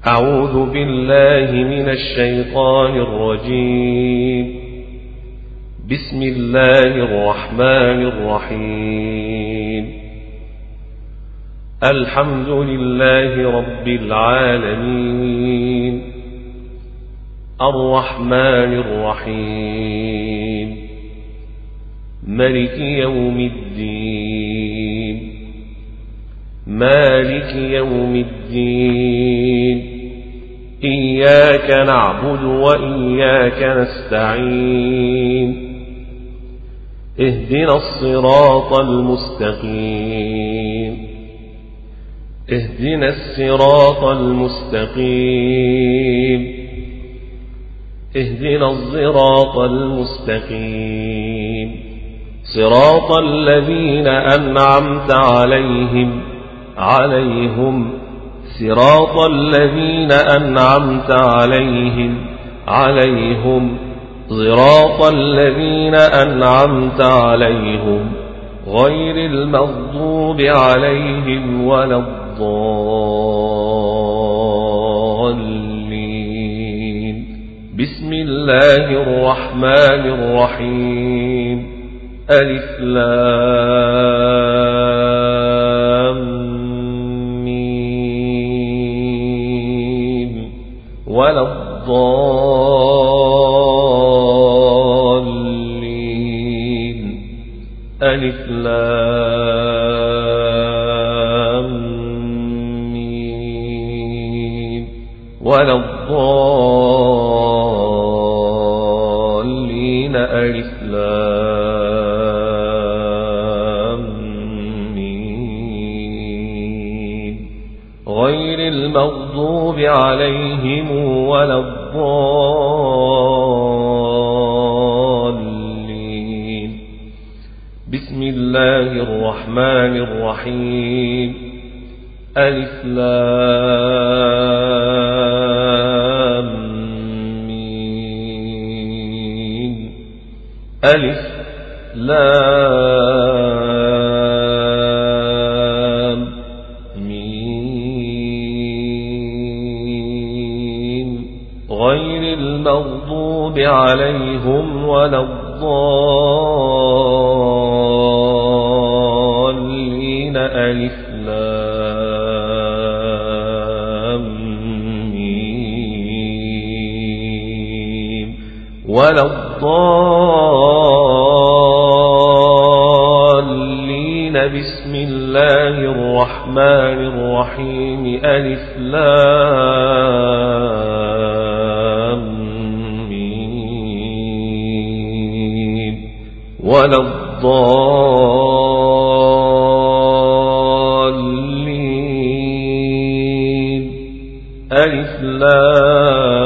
أعوذ بالله من الشيطان الرجيم. بسم الله الرحمن الرحيم. الحمد لله رب العالمين، الرحمن الرحيم، ملك يوم الدين، مالك يوم الدين. إياك نعبد وإياك نستعين. اهدنا الصراط المستقيم، اهدنا الصراط المستقيم، اهدنا الصراط المستقيم. صراط الذين أنعمت عليهم صراط الذين أنعمت عليهم صراط الذين أنعمت عليهم غير المغضوب عليهم ولا الضالين. بسم الله الرحمن الرحيم. ألف لام ولا الضالين. ألف لام ميم ولا الضالين. ألف لام ميم غير المغضوب عليهم ولا الضالين. بسم الله الرحمن الرحيم. ألف لام ميم ألف لام ميم غير المغضوب عليهم ولا الضالين. ألف لام ميم ولا الضالين. بسم الله الرحمن الرحيم. ألف لام ميم ولا الضالين. ألف لام